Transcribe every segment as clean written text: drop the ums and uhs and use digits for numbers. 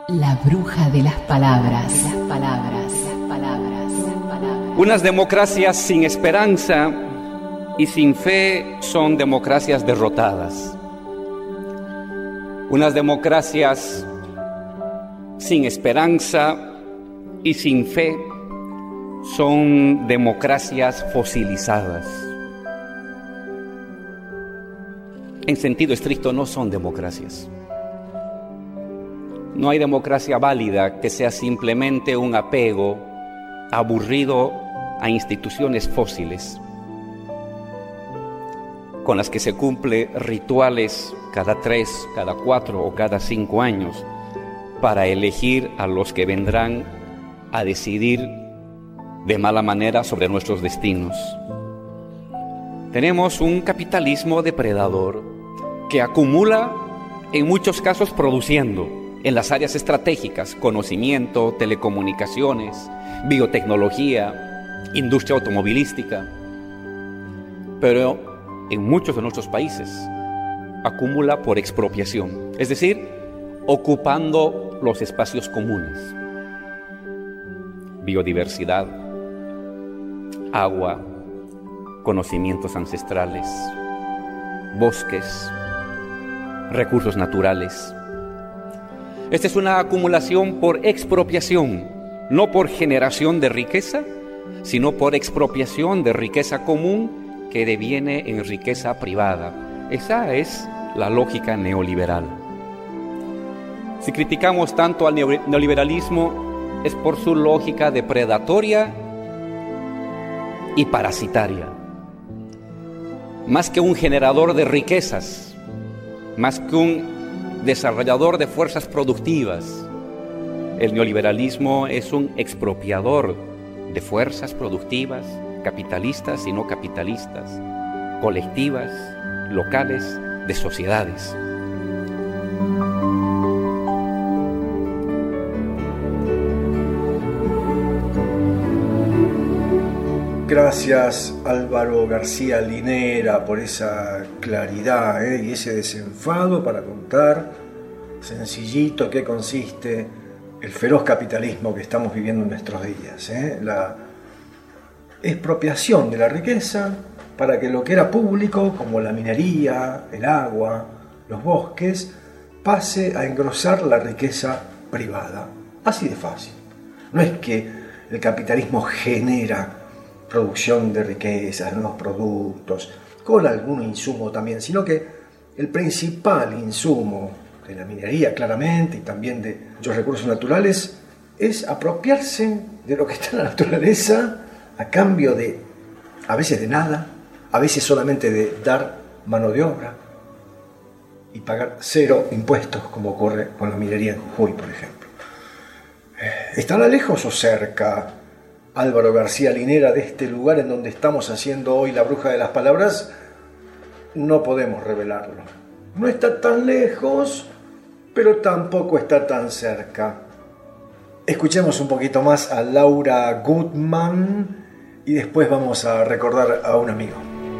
La bruja de las palabras. Unas democracias sin esperanza y sin fe son democracias derrotadas. Unas democracias sin esperanza y sin fe son democracias fosilizadas. En sentido estricto no son democracias. No hay democracia válida que sea simplemente un apego aburrido a instituciones fósiles, con las que se cumple rituales cada 3, cada 4 o cada 5 años para elegir a los que vendrán a decidir de mala manera sobre nuestros destinos. Tenemos un capitalismo depredador que acumula, en muchos casos produciendo, en las áreas estratégicas, conocimiento, telecomunicaciones, biotecnología, industria automovilística, pero en muchos de nuestros países acumula por expropiación, es decir, ocupando los espacios comunes. Biodiversidad, agua, conocimientos ancestrales, bosques, recursos naturales. Esta es una acumulación por expropiación, no por generación de riqueza, sino por expropiación de riqueza común que deviene en riqueza privada. Esa es la lógica neoliberal. Si criticamos tanto al neoliberalismo, es por su lógica depredatoria y parasitaria. Más que un generador de riquezas, más que un desarrollador de fuerzas productivas, el neoliberalismo es un expropiador de fuerzas productivas, capitalistas y no capitalistas, colectivas, locales, de sociedades. Gracias Álvaro García Linera por esa claridad y ese desenfado para contar sencillito qué consiste el feroz capitalismo que estamos viviendo en nuestros días. La expropiación de la riqueza para que lo que era público, como la minería, el agua, los bosques, pase a engrosar la riqueza privada. Así de fácil. No es que el capitalismo genera producción de riquezas, de nuevos productos, con algún insumo también, sino que el principal insumo de la minería, claramente, y también de los recursos naturales, es apropiarse de lo que está en la naturaleza a cambio de, a veces de nada, a veces solamente de dar mano de obra y pagar 0 impuestos, como ocurre con la minería en Jujuy, por ejemplo. ¿Estará lejos o cerca Álvaro García Linera de este lugar en donde estamos haciendo hoy la bruja de las palabras? No podemos revelarlo. No está tan lejos, pero tampoco está tan cerca. Escuchemos un poquito más a Laura Gutman y después vamos a recordar a un amigo.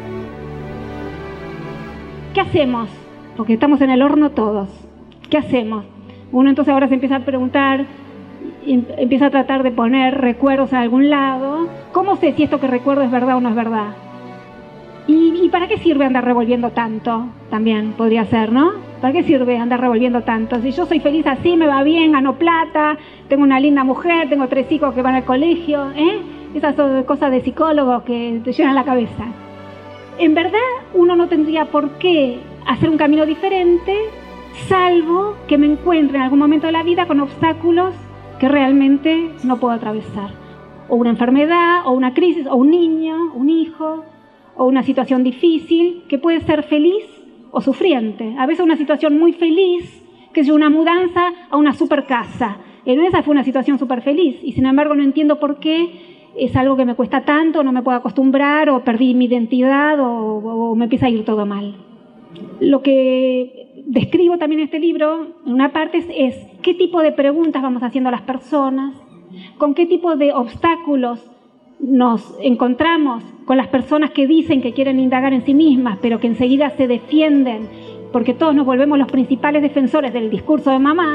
¿Qué hacemos? Porque estamos en el horno todos. ¿Qué hacemos? Uno entonces ahora se empieza a preguntar, empieza a tratar de poner recuerdos a algún lado. ¿Cómo sé si esto que recuerdo es verdad o no es verdad? ¿Y para qué sirve andar revolviendo tanto? También podría ser, ¿no? ¿Para qué sirve andar revolviendo tanto? Si yo soy feliz así, me va bien, gano plata, tengo una linda mujer, tengo 3 hijos que van al colegio, Esas son cosas de psicólogos que te llenan la cabeza. En verdad, uno no tendría por qué hacer un camino diferente, salvo que me encuentre en algún momento de la vida con obstáculos que realmente no puedo atravesar. O una enfermedad, o una crisis, o un niño, un hijo, o una situación difícil que puede ser feliz o sufriente. A veces una situación muy feliz, que es una mudanza a una super casa. En esa fue una situación súper feliz y sin embargo no entiendo por qué es algo que me cuesta tanto, no me puedo acostumbrar, o perdí mi identidad, o me empieza a ir todo mal. Lo que describo también en este libro, en una parte, es qué tipo de preguntas vamos haciendo a las personas, con qué tipo de obstáculos nos encontramos con las personas que dicen que quieren indagar en sí mismas, pero que enseguida se defienden, porque todos nos volvemos los principales defensores del discurso de mamá,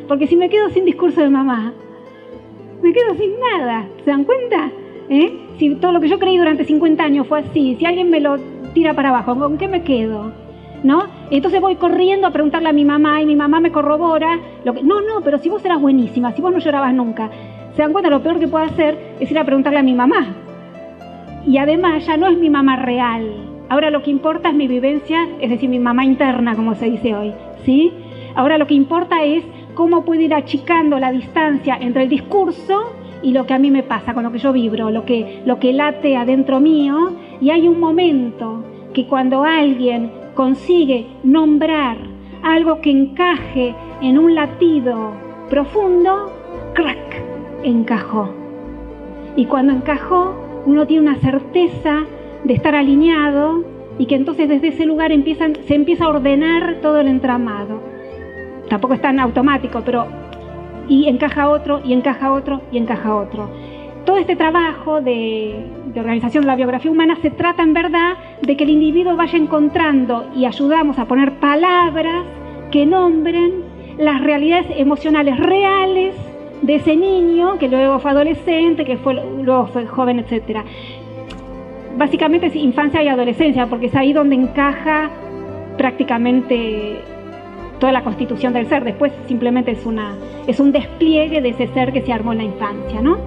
porque si me quedo sin discurso de mamá, me quedo sin nada, ¿se dan cuenta? Si todo lo que yo creí durante 50 años fue así, si alguien me lo tira para abajo, ¿con qué me quedo? ¿No? Entonces voy corriendo a preguntarle a mi mamá y mi mamá me corrobora lo que, no, pero si vos eras buenísima, si vos no llorabas nunca. ¿Se dan cuenta? Lo peor que puedo hacer es ir a preguntarle a mi mamá. Y además ya no es mi mamá real. Ahora lo que importa es mi vivencia, es decir, mi mamá interna, como se dice hoy, ¿sí? Ahora lo que importa es cómo puedo ir achicando la distancia entre el discurso y lo que a mí me pasa, con lo que yo vibro, lo que late adentro mío. Y hay un momento que cuando alguien consigue nombrar algo que encaje en un latido profundo, ¡crack!, encajó. Y cuando encajó, uno tiene una certeza de estar alineado y que entonces desde ese lugar se empieza a ordenar todo el entramado. Tampoco es tan automático, pero y encaja otro, y encaja otro, y encaja otro. Todo este trabajo de organización de la biografía humana se trata en verdad de que el individuo vaya encontrando y ayudamos a poner palabras que nombren las realidades emocionales reales de ese niño, que luego fue adolescente, que luego fue joven, etc. Básicamente es infancia y adolescencia, porque es ahí donde encaja prácticamente toda la constitución del ser. Después simplemente es un despliegue de ese ser que se armó en la infancia, ¿no?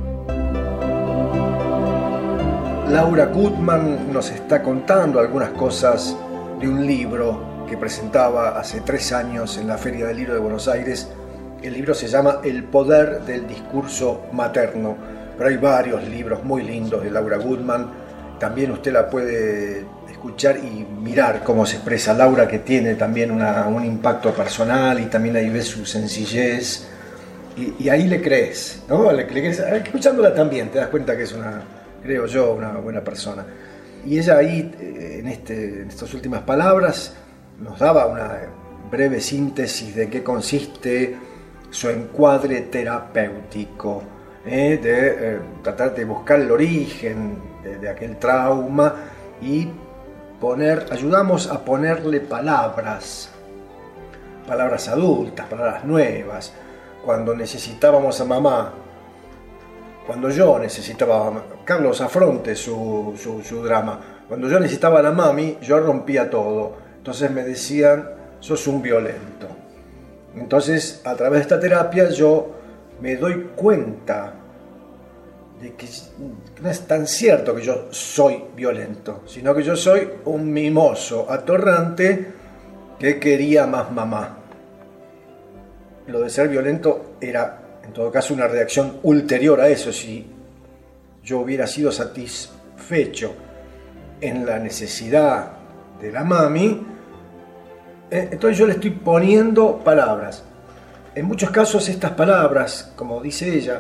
Laura Gutman nos está contando algunas cosas de un libro que presentaba hace 3 años en la Feria del Libro de Buenos Aires. El libro se llama El poder del discurso materno, pero hay varios libros muy lindos de Laura Gutman. También usted la puede escuchar y mirar cómo se expresa Laura, que tiene también un impacto personal, y también ahí ves su sencillez y ahí le crees, ¿no? Le crees, escuchándola también te das cuenta que es creo yo, una buena persona. Y ella ahí, en estas últimas palabras, nos daba una breve síntesis de qué consiste su encuadre terapéutico, de tratar de buscar el origen de aquel trauma y ayudamos a ponerle palabras adultas, palabras nuevas. Cuando necesitábamos a mamá, cuando yo necesitaba a mamá, Carlos Afronte su drama, cuando yo necesitaba a la mami, yo rompía todo. Entonces me decían, sos un violento. Entonces, a través de esta terapia yo me doy cuenta de que no es tan cierto que yo soy violento, sino que yo soy un mimoso atorrante que quería más mamá. Lo de ser violento era, en todo caso, una reacción ulterior a eso. Si yo hubiera sido satisfecho en la necesidad de la mami, entonces yo le estoy poniendo palabras. En muchos casos estas palabras, como dice ella,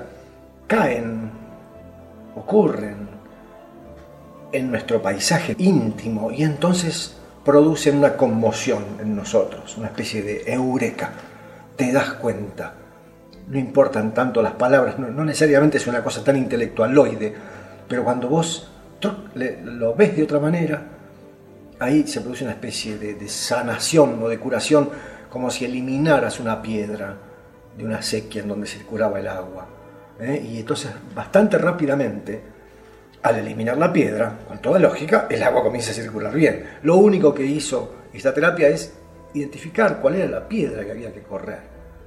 ocurren en nuestro paisaje íntimo y entonces producen una conmoción en nosotros, una especie de eureka. Te das cuenta. No importan tanto las palabras, no necesariamente es una cosa tan intelectualoide, pero cuando vos lo ves de otra manera, ahí se produce una especie de sanación o de curación, como si eliminaras una piedra de una acequia en donde circulaba el agua. Y entonces, bastante rápidamente, al eliminar la piedra, con toda lógica, el agua comienza a circular bien. Lo único que hizo esta terapia es identificar cuál era la piedra que había que correr.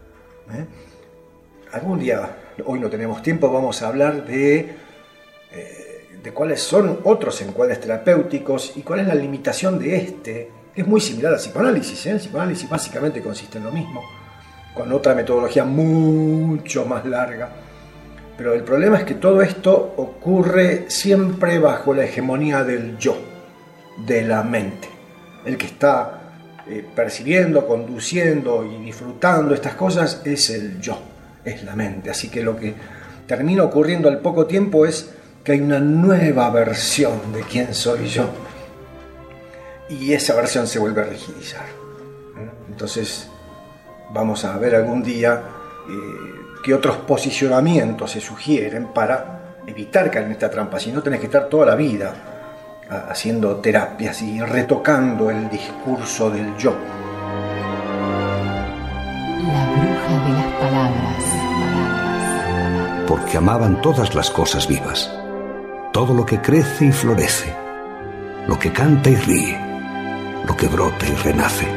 Algún día, hoy no tenemos tiempo, vamos a hablar de cuáles son otros encuadres terapéuticos y cuál es la limitación de este. Es muy similar al psicoanálisis, El psicoanálisis básicamente consiste en lo mismo, con otra metodología mucho más larga. Pero el problema es que todo esto ocurre siempre bajo la hegemonía del yo, de la mente. El que está percibiendo, conduciendo y disfrutando estas cosas es el yo, es la mente. Así que lo que termina ocurriendo al poco tiempo es que hay una nueva versión de quién soy yo. Y esa versión se vuelve a rigidizar. Entonces vamos a ver algún día qué otros posicionamientos se sugieren para evitar caer en esta trampa. Si no, tenés que estar toda la vida haciendo terapias y retocando el discurso del yo. La bruja bruja de las palabras. Porque amaban todas las cosas vivas, todo lo que crece y florece, lo que canta y ríe, lo que brota y renace.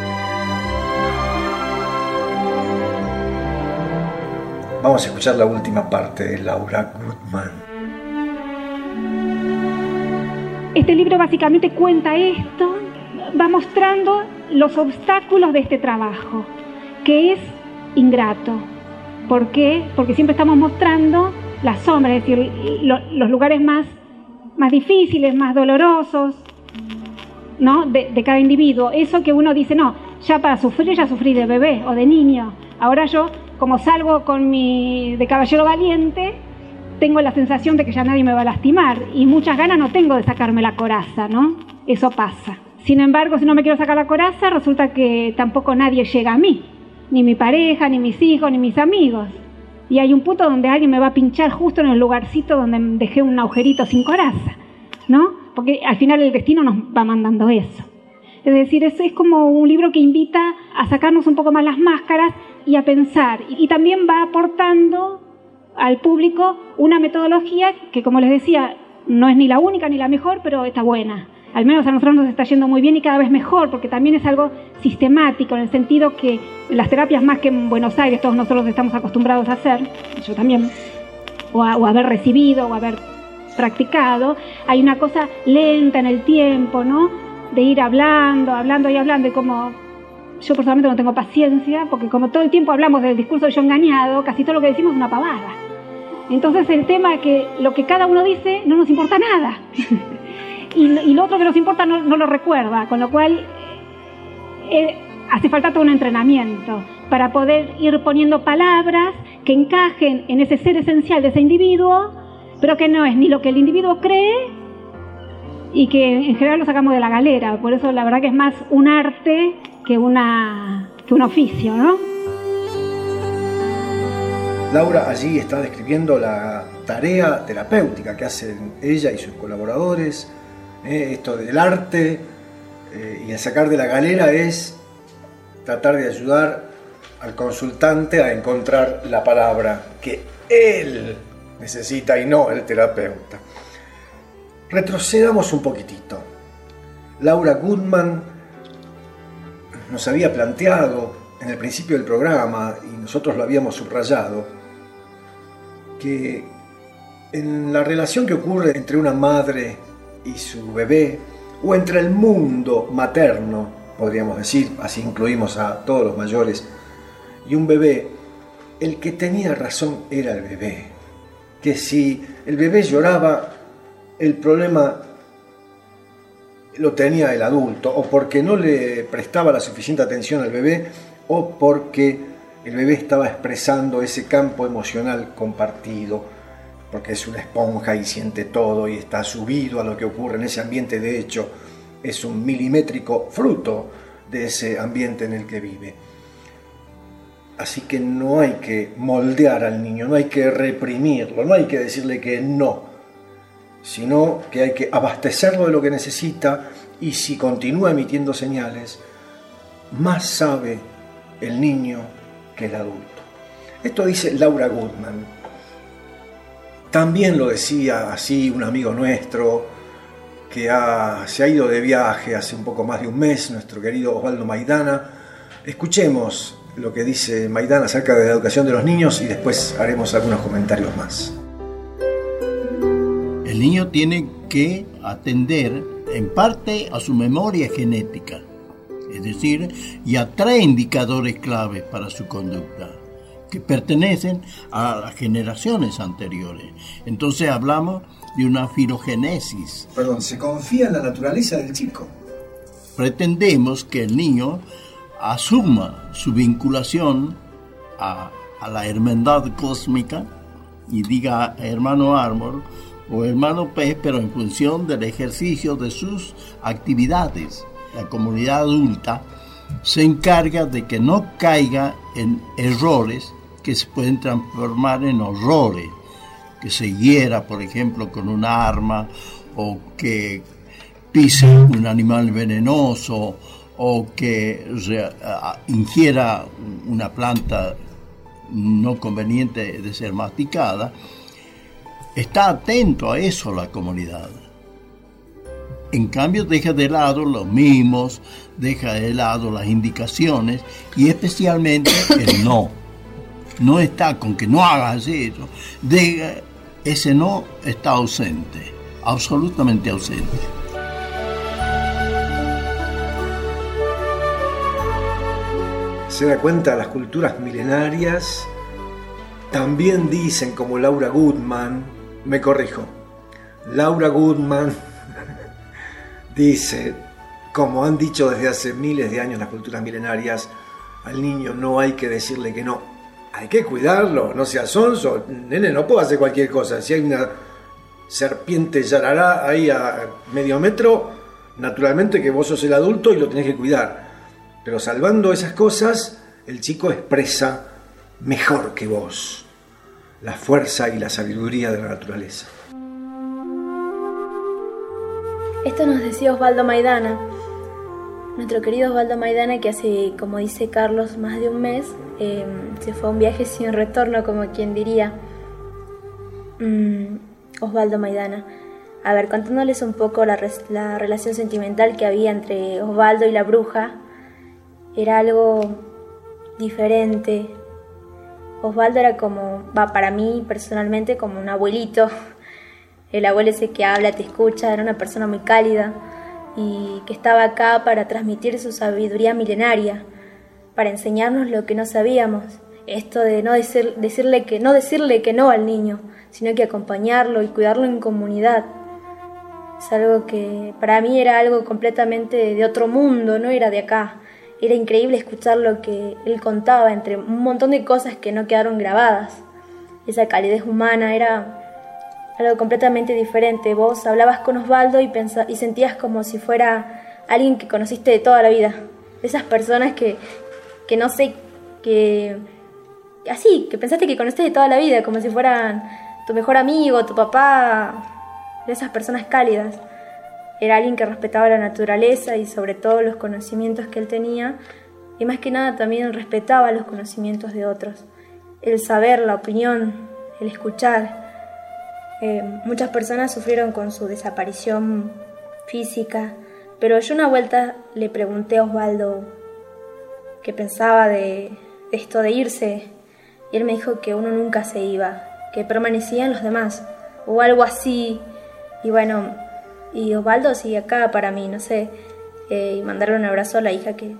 Vamos a escuchar la última parte de Laura Gutman. Este libro básicamente cuenta esto, va mostrando los obstáculos de este trabajo, que es ingrato. ¿Por qué? Porque siempre estamos mostrando las sombras, es decir, los lugares más difíciles, más dolorosos, ¿no? de cada individuo. Eso que uno dice, no, ya para sufrir, ya sufrí de bebé o de niño. Ahora yo, como salgo con de caballero valiente, tengo la sensación de que ya nadie me va a lastimar. Y muchas ganas no tengo de sacarme la coraza, ¿no? Eso pasa. Sin embargo, si no me quiero sacar la coraza, resulta que tampoco nadie llega a mí. Ni mi pareja, ni mis hijos, ni mis amigos. Y hay un punto donde alguien me va a pinchar justo en el lugarcito donde dejé un agujerito sin coraza, ¿no? Porque al final el destino nos va mandando eso. Es decir, es como un libro que invita a sacarnos un poco más las máscaras y a pensar. Y también va aportando al público una metodología que, como les decía, no es ni la única ni la mejor, pero está buena. Al menos a nosotros nos está yendo muy bien y cada vez mejor, porque también es algo sistemático, en el sentido que las terapias, más que en Buenos Aires, todos nosotros estamos acostumbrados a hacer, yo también, o haber recibido, o haber practicado, hay una cosa lenta en el tiempo, ¿no? De ir hablando, y como yo personalmente no tengo paciencia, porque como todo el tiempo hablamos del discurso de yo engañado, casi todo lo que decimos es una pavada. Entonces el tema es que lo que cada uno dice no nos importa nada. Y lo otro que nos importa no lo recuerda, con lo cual hace falta todo un entrenamiento para poder ir poniendo palabras que encajen en ese ser esencial de ese individuo, pero que no es ni lo que el individuo cree y que en general lo sacamos de la galera. Por eso la verdad que es más un arte que un oficio, ¿no? Laura allí está describiendo la tarea terapéutica que hacen ella y sus colaboradores. Esto del arte y el sacar de la galera es tratar de ayudar al consultante a encontrar la palabra que él necesita y no el terapeuta. Retrocedamos un poquitito. Laura Gutman nos había planteado en el principio del programa, y nosotros lo habíamos subrayado, que en la relación que ocurre entre una madre y su bebé, o entre el mundo materno, podríamos decir, así incluimos a todos los mayores, y un bebé, el que tenía razón era el bebé. Que si el bebé lloraba, el problema lo tenía el adulto, o porque no le prestaba la suficiente atención al bebé, o porque el bebé estaba expresando ese campo emocional compartido, porque es una esponja y siente todo y está subido a lo que ocurre en ese ambiente. De hecho, es un milimétrico fruto de ese ambiente en el que vive. Así que no hay que moldear al niño, no hay que reprimirlo, no hay que decirle que no, sino que hay que abastecerlo de lo que necesita, y si continúa emitiendo señales, más sabe el niño que el adulto. Esto dice Laura Gutman. También lo decía así un amigo nuestro que se ha ido de viaje hace un poco más de un mes, nuestro querido Osvaldo Maidana. Escuchemos lo que dice Maidana acerca de la educación de los niños y después haremos algunos comentarios más. El niño tiene que atender en parte a su memoria genética, es decir, y a 3 indicadores claves para su conducta, que pertenecen a las generaciones anteriores. Entonces hablamos de una filogenesis. Perdón, ¿se confía en la naturaleza del chico? Pretendemos que el niño asuma su vinculación a la hermandad cósmica y diga hermano árbol o hermano pez, pero en función del ejercicio de sus actividades. La comunidad adulta se encarga de que no caiga en errores que se pueden transformar en horrores, que se hiera, por ejemplo, con un arma, o que pise un animal venenoso, o que ingiera una planta no conveniente de ser masticada, está atento a eso la comunidad. En cambio, deja de lado los mimos, deja de lado las indicaciones y especialmente el no. No está con que no hagas eso. Ese no está ausente, absolutamente ausente. Se da cuenta, las culturas milenarias también dicen, como Laura Goodman, me corrijo, Laura Goodman dice, como han dicho desde hace miles de años las culturas milenarias, al niño no hay que decirle que no, hay que cuidarlo, no seas sonso, nene, no puedo hacer cualquier cosa. Si hay una serpiente yarará ahí a medio metro, naturalmente que vos sos el adulto y lo tenés que cuidar. Pero salvando esas cosas, el chico expresa mejor que vos la fuerza y la sabiduría de la naturaleza. Esto nos decía Osvaldo Maidana, nuestro querido Osvaldo Maidana, que hace, como dice Carlos, más de un mes se fue a un viaje sin retorno, como quien diría. Osvaldo Maidana. A ver, contándoles un poco la relación sentimental que había entre Osvaldo y la bruja, era algo diferente. Osvaldo era como, para mí personalmente, como un abuelito. El abuelo ese que habla, te escucha, era una persona muy cálida y que estaba acá para transmitir su sabiduría milenaria, para enseñarnos lo que no sabíamos. Esto de no decirle que no al niño, sino que acompañarlo y cuidarlo en comunidad. Es algo que para mí era algo completamente de otro mundo, no era de acá. Era increíble escuchar lo que él contaba, entre un montón de cosas que no quedaron grabadas. Esa calidez humana era algo completamente diferente. Vos hablabas con Osvaldo y sentías como si fuera alguien que conociste de toda la vida. De esas personas que no sé, que pensaste que conociste de toda la vida, como si fueran tu mejor amigo, tu papá, de esas personas cálidas. Era alguien que respetaba la naturaleza y sobre todo los conocimientos que él tenía, y más que nada también respetaba los conocimientos de otros. El saber, la opinión, el escuchar. Muchas personas sufrieron con su desaparición física, pero yo una vuelta le pregunté a Osvaldo qué pensaba de esto de irse, y él me dijo que uno nunca se iba, que permanecían los demás, o algo así. Y bueno, y Osvaldo sigue acá para mí, no sé, y mandarle un abrazo a la hija que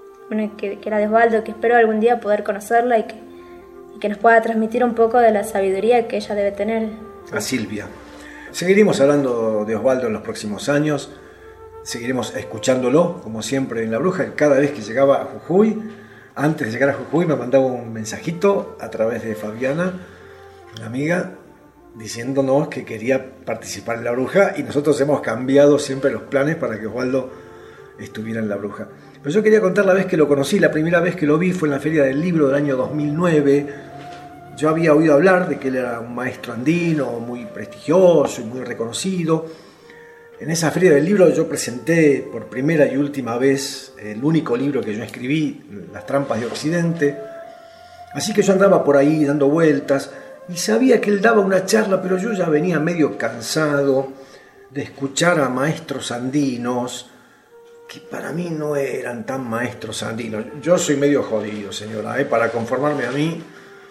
era de Osvaldo, que espero algún día poder conocerla y que nos pueda transmitir un poco de la sabiduría que ella debe tener. A Silvia. Seguiremos hablando de Osvaldo en los próximos años, seguiremos escuchándolo, como siempre en La Bruja. Cada vez que llegaba a Jujuy, antes de llegar a Jujuy, me mandaba un mensajito a través de Fabiana, una amiga, diciéndonos que quería participar en La Bruja, y nosotros hemos cambiado siempre los planes para que Osvaldo estuviera en La Bruja. Pero yo quería contar la vez que lo conocí. La primera vez que lo vi fue en la Feria del Libro del año 2009. Yo había oído hablar de que él era un maestro andino muy prestigioso y muy reconocido. En esa Feria del Libro yo presenté por primera y última vez el único libro que yo escribí, Las trampas de Occidente. Así que yo andaba por ahí dando vueltas y sabía que él daba una charla, pero yo ya venía medio cansado de escuchar a maestros andinos que para mí no eran tan maestros andinos. Yo soy medio jodido, señora, para conformarme a mí.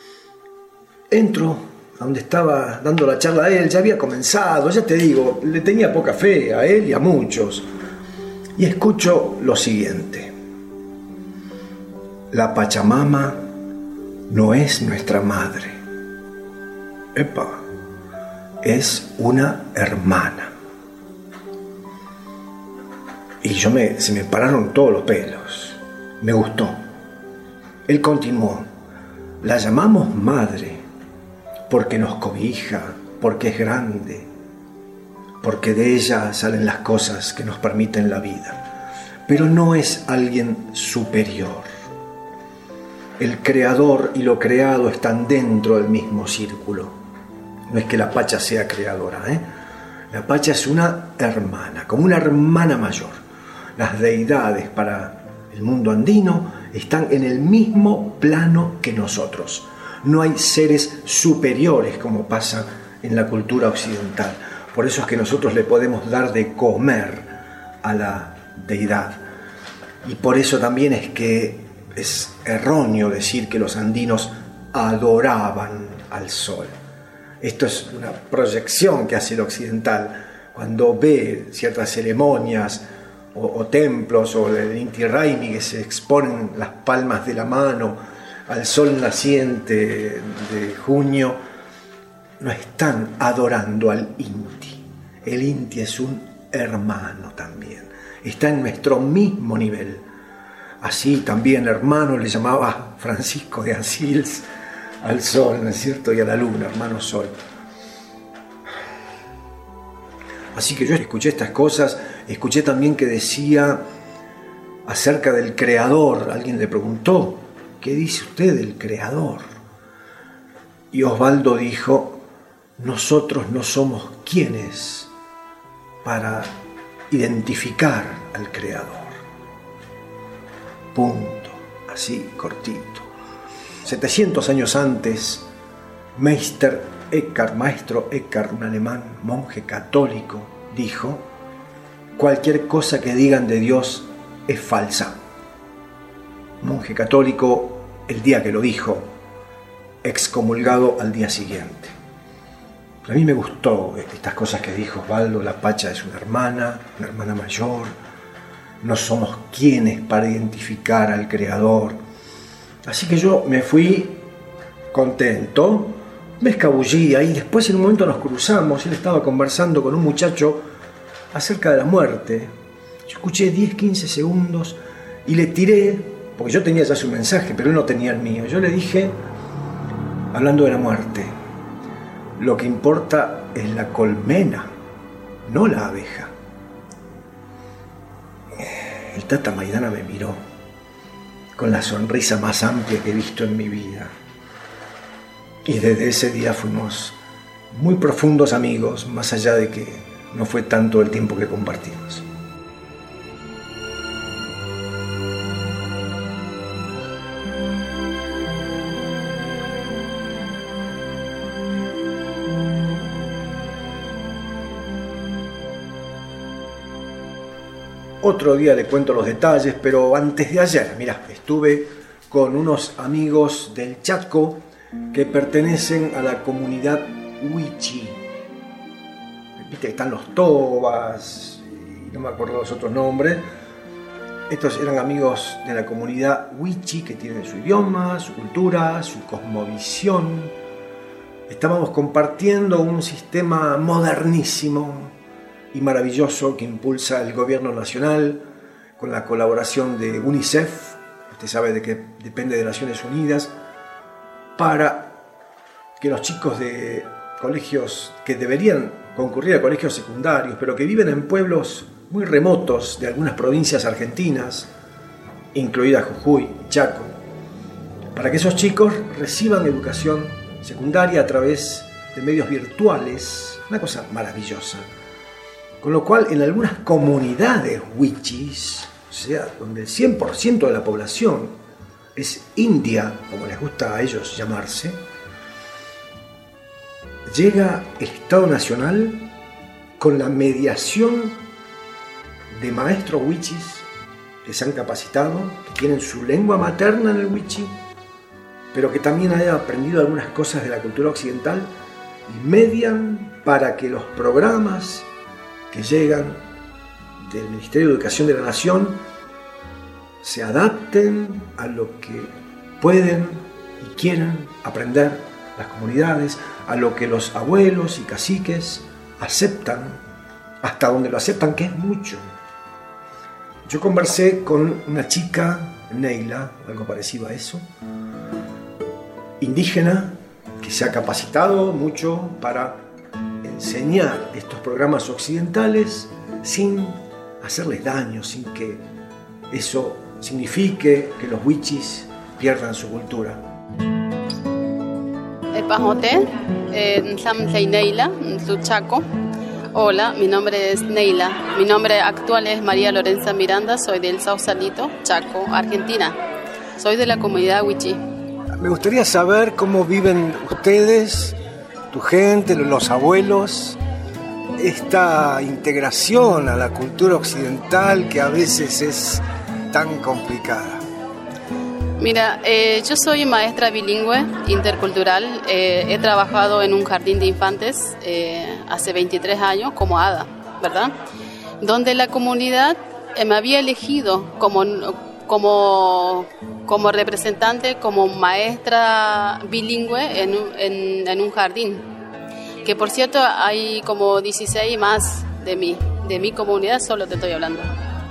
Entro a donde estaba dando la charla a él, ya había comenzado, ya te digo, le tenía poca fe a él y a muchos. Y escucho lo siguiente: la Pachamama no es nuestra madre. Epa, es una hermana. Y se me pararon todos los pelos. Me gustó. Él continuó: la llamamos madre porque nos cobija, porque es grande, porque de ella salen las cosas que nos permiten la vida. Pero no es alguien superior. El creador y lo creado están dentro del mismo círculo. No es que la Pacha sea creadora, La Pacha es una hermana, como una hermana mayor. Las deidades para el mundo andino están en el mismo plano que nosotros. No hay seres superiores como pasa en la cultura occidental. Por eso es que nosotros le podemos dar de comer a la deidad. Y por eso también es que es erróneo decir que los andinos adoraban al sol. Esto es una proyección que hace el occidental cuando ve ciertas ceremonias o templos o el Inti Raymi, que se exponen las palmas de la mano al sol naciente de junio. No están adorando al Inti. El Inti es un hermano también, está en nuestro mismo nivel. Así también hermano le llamaba Francisco de Asís al sol, ¿no es cierto? Y a la luna, hermano sol. Así que yo escuché estas cosas, escuché también que decía acerca del Creador. Alguien le preguntó, ¿qué dice usted del Creador? Y Osvaldo dijo, nosotros no somos quienes para identificar al Creador. Punto. Así, cortito. 700 años antes, maestro Eckhart, un alemán, monje católico, dijo, cualquier cosa que digan de Dios es falsa. Monje católico, el día que lo dijo, excomulgado al día siguiente. A mí me gustó estas cosas que dijo Osvaldo. La Pacha es una hermana mayor. No somos quienes para identificar al Creador. Así que yo me fui contento, me escabullí ahí. Después en un momento nos cruzamos. Él estaba conversando con un muchacho acerca de la muerte. Yo escuché 10-15 segundos y le tiré, porque yo tenía ya su mensaje, pero él no tenía el mío. Yo le dije, hablando de la muerte, lo que importa es la colmena, no la abeja. El Tata Maidana me miró con la sonrisa más amplia que he visto en mi vida. Y desde ese día fuimos muy profundos amigos, más allá de que no fue tanto el tiempo que compartimos. Otro día le cuento los detalles, pero antes de ayer, mirá, estuve con unos amigos del Chaco que pertenecen a la comunidad Huichi. Viste, están los Tobas, y no me acuerdo los otros nombres. Estos eran amigos de la comunidad Huichi, que tienen su idioma, su cultura, su cosmovisión. Estábamos compartiendo un sistema modernísimo y maravilloso que impulsa el gobierno nacional con la colaboración de UNICEF, usted sabe de que depende de Naciones Unidas, para que los chicos de colegios que deberían concurrir a colegios secundarios, pero que viven en pueblos muy remotos de algunas provincias argentinas, incluida Jujuy y Chaco, para que esos chicos reciban educación secundaria a través de medios virtuales, una cosa maravillosa. Con lo cual, en algunas comunidades huichis, o sea, donde el 100% de la población es india, como les gusta a ellos llamarse, llega el Estado Nacional con la mediación de maestros huichis que se han capacitado, que tienen su lengua materna en el huichi, pero que también hayan aprendido algunas cosas de la cultura occidental y median para que los programas que llegan del Ministerio de Educación de la Nación se adapten a lo que pueden y quieren aprender las comunidades, a lo que los abuelos y caciques aceptan, hasta donde lo aceptan, que es mucho. Yo conversé con una chica, Neila, algo parecido a eso, indígena, que se ha capacitado mucho para enseñar estos programas occidentales sin hacerles daño, sin que eso signifique que los huichis pierdan su cultura. Chaco. Hola, mi nombre es Neila. Mi nombre actual es María Lorenza Miranda, soy del Sausalito, Chaco, Argentina. Soy de la comunidad huichi. Me gustaría saber cómo viven ustedes, tu gente, los abuelos, esta integración a la cultura occidental que a veces es tan complicada. Mira, yo soy maestra bilingüe, intercultural. He trabajado en un jardín de infantes hace 23 años como hada, ¿verdad? Donde la comunidad me había elegido como representante, como maestra bilingüe en un jardín. Que por cierto hay como 16 más de mi comunidad, solo te estoy hablando.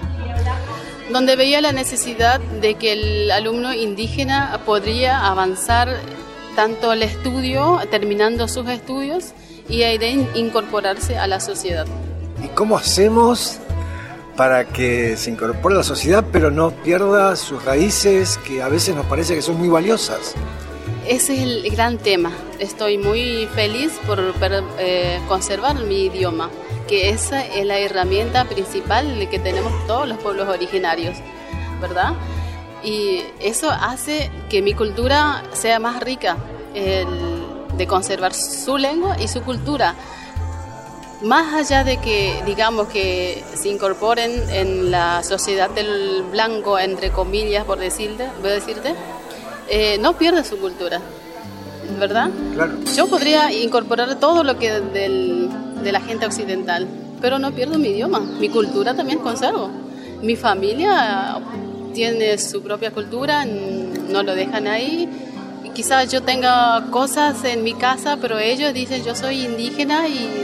Donde veía la necesidad de que el alumno indígena podría avanzar tanto el estudio, terminando sus estudios, y de incorporarse a la sociedad. ¿Y cómo hacemos para que se incorpore a la sociedad pero no pierda sus raíces, que a veces nos parece que son muy valiosas? Ese es el gran tema. Estoy muy feliz por conservar mi idioma, que esa es la herramienta principal que tenemos todos los pueblos originarios, ¿verdad? Y eso hace que mi cultura sea más rica, de conservar su lengua y su cultura. Más allá de que, digamos, que se incorporen en la sociedad del blanco, entre comillas, por decirte, no pierde su cultura, ¿verdad? Claro. Yo podría incorporar todo lo que de la gente occidental, pero no pierdo mi idioma, mi cultura también conservo. Mi familia tiene su propia cultura, no lo dejan ahí. Y quizás yo tenga cosas en mi casa, pero ellos dicen yo soy indígena y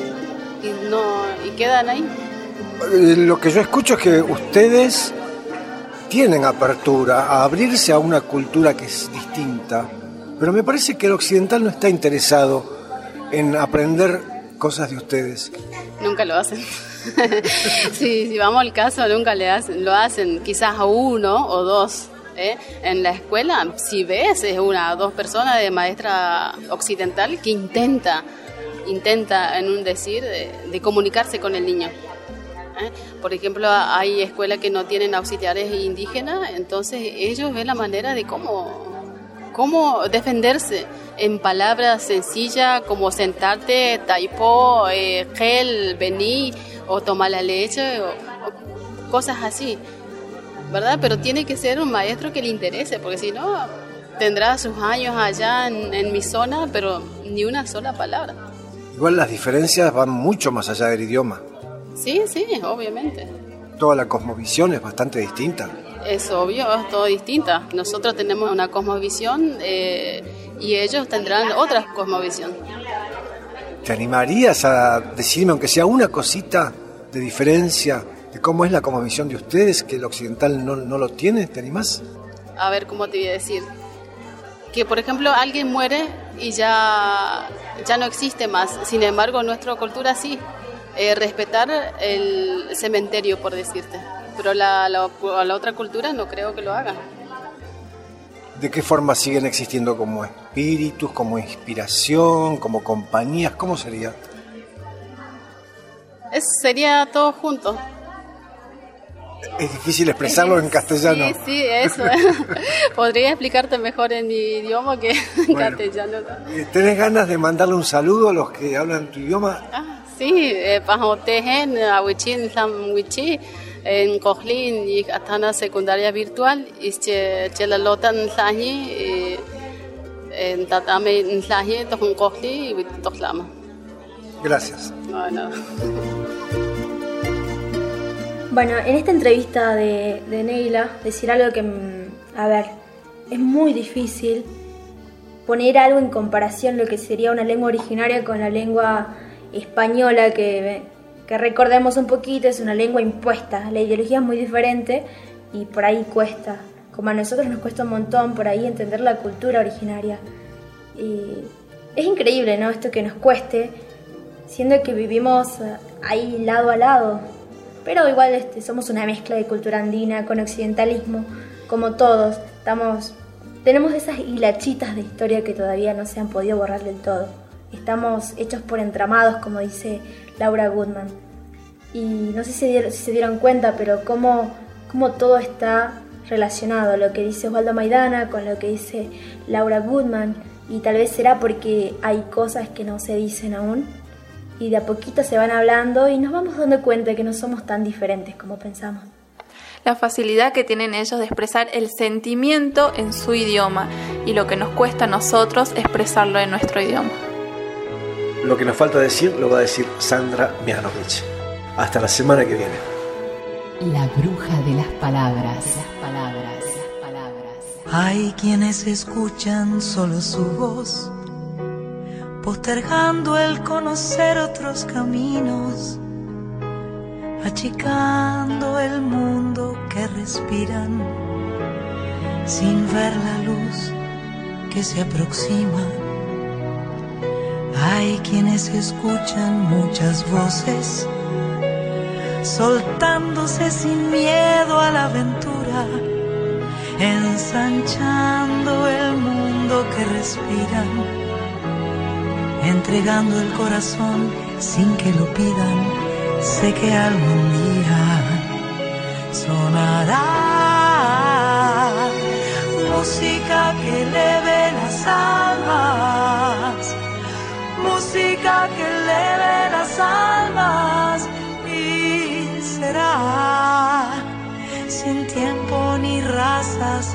quedan ahí. Lo que yo escucho es que ustedes tienen apertura a abrirse a una cultura que es distinta, pero me parece que el occidental no está interesado en aprender cosas de ustedes. Nunca lo hacen. Si vamos al caso, nunca lo hacen. Quizás a uno o dos. En la escuela, si ves, es una o dos personas de maestra occidental que intenta en un decir de comunicarse con el niño. Por ejemplo, hay escuelas que no tienen auxiliares indígenas, entonces ellos ven la manera de cómo defenderse en palabras sencillas como sentarte, taipo, gel, vení o tomar la leche o cosas así, ¿verdad? Pero tiene que ser un maestro que le interese, porque si no tendrá sus años allá en mi zona, pero ni una sola palabra. Igual las diferencias van mucho más allá del idioma. Sí, obviamente. Toda la cosmovisión es bastante distinta. Es obvio, es todo distinta. Nosotros tenemos una cosmovisión y ellos tendrán otra cosmovisión. ¿Te animarías a decirme, aunque sea una cosita de diferencia, de cómo es la cosmovisión de ustedes, que el occidental no lo tiene? ¿Te animás? A ver, ¿cómo te voy a decir? Que, por ejemplo, alguien muere y ya no existe más. Sin embargo, en nuestra cultura sí. Respetar el cementerio, por decirte. Pero la otra cultura no creo que lo hagan. ¿De qué forma siguen existiendo como espíritus, como inspiración, como compañías? ¿Cómo sería? Sería todo junto. Es difícil expresarlo en castellano. Sí, eso. Podría explicarte mejor en mi idioma que en castellano. ¿Tenés ganas de mandarle un saludo a los que hablan tu idioma? Sí, Pajotehen, Ahuichin, Tlamwichi, en Cojlin y Atana Secundaria Virtual, y Chelalotan Tlahi, en Tatame Tlahi, Tojun Cojli y Toklama. Gracias. Bueno. Bueno, en esta entrevista de Neila, decir algo que, a ver, es muy difícil poner algo en comparación lo que sería una lengua originaria con la lengua española, que recordemos un poquito, es una lengua impuesta, la ideología es muy diferente y por ahí cuesta, como a nosotros nos cuesta un montón por ahí entender la cultura originaria. Y es increíble, ¿no?, esto que nos cueste, siendo que vivimos ahí lado a lado, pero igual somos una mezcla de cultura andina con occidentalismo, como todos, tenemos esas hilachitas de historia que todavía no se han podido borrar del todo. Estamos hechos por entramados, como dice Laura Goodman. Y no sé si se dieron cuenta, pero cómo todo está relacionado a lo que dice Osvaldo Maidana con lo que dice Laura Goodman, y tal vez será porque hay cosas que no se dicen aún y de a poquito se van hablando y nos vamos dando cuenta de que no somos tan diferentes como pensamos. La facilidad que tienen ellos de expresar el sentimiento en su idioma y lo que nos cuesta a nosotros expresarlo en nuestro idioma. Lo que nos falta decir lo va a decir Sandra Mihanovich. Hasta la semana que viene. La bruja de las palabras. Hay quienes escuchan solo su voz, postergando el conocer otros caminos, achicando el mundo que respiran, sin ver la luz que se aproxima. Hay quienes escuchan muchas voces, soltándose sin miedo a la aventura, ensanchando el mundo que respiran, entregando el corazón sin que lo pidan. Sé que algún día sonará música que eleve las almas, música que eleve las almas, y será sin tiempo ni razas,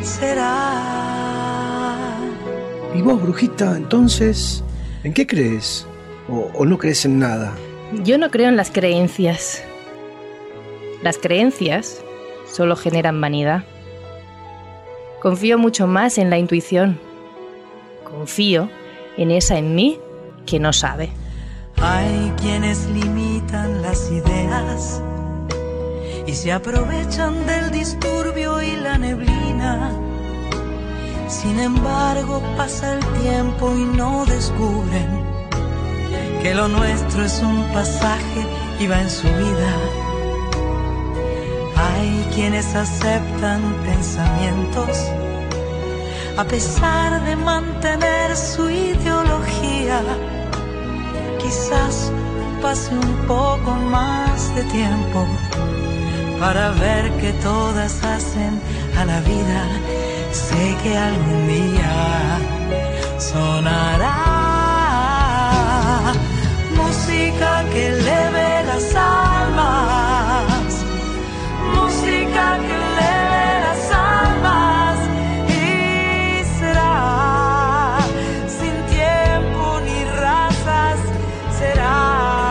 será. ¿Y vos, brujita, entonces, en qué crees? ¿O no crees en nada? Yo no creo en las creencias. Las creencias solo generan vanidad. Confío mucho más en la intuición. Confío en esa en mí que no sabe. Hay quienes limitan las ideas y se aprovechan del disturbio y la neblina. Sin embargo, pasa el tiempo y no descubren que lo nuestro es un pasaje y va en su vida. Hay quienes aceptan pensamientos a pesar de mantener su ideología. Quizás pase un poco más de tiempo para ver que todas hacen a la vida. Sé que algún día sonará música que eleve las almas, música que eleve las almas, y será sin tiempo ni razas, será.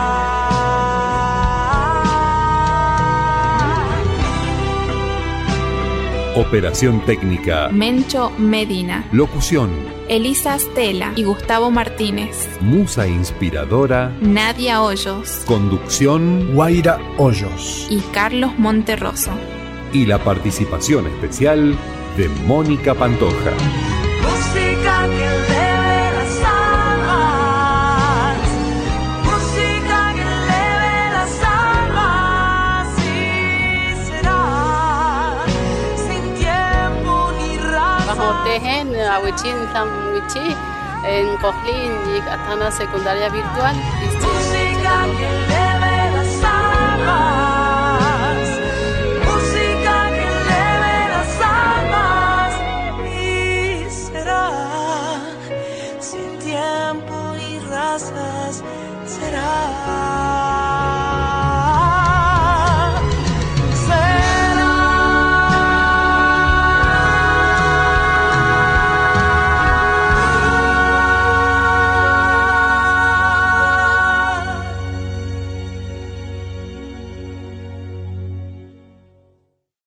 Operación técnica: Mencho Medina. Locución: Elisa Stella y Gustavo Martínez. Musa inspiradora: Nadia Hoyos. Conducción: Guaira Hoyos y Carlos Monterroso. Y la participación especial de Mónica Pantoja. Música que eleve las almas, música que eleve las almas, y será sin tiempo ni raza. Tehen awichin tamwichi en Cohlin y Katana secundaria virtual. Música que eleve las almas, música que eleve las almas, y será sin tiempo y razas, será.